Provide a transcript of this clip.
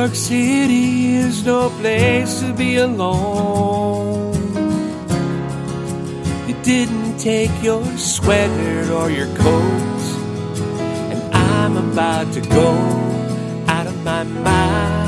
York City is no place to be alone. You didn't take your sweater or your coat, and I'm about to go out of my mind.